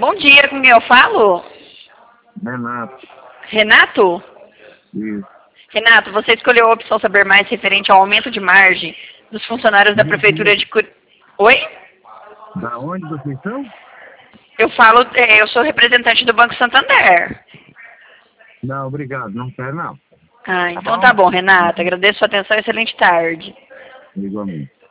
Bom dia, com quem eu falo? Renato. Renato? Isso. Renato, você escolheu a opção saber mais referente ao aumento de margem dos funcionários da Prefeitura de Oi? Da onde vocês são? Eu sou representante do Banco Santander. Não, obrigado. Não quero, não. Ah, então tá bom, Renato. Agradeço a sua atenção e excelente tarde. Igualmente.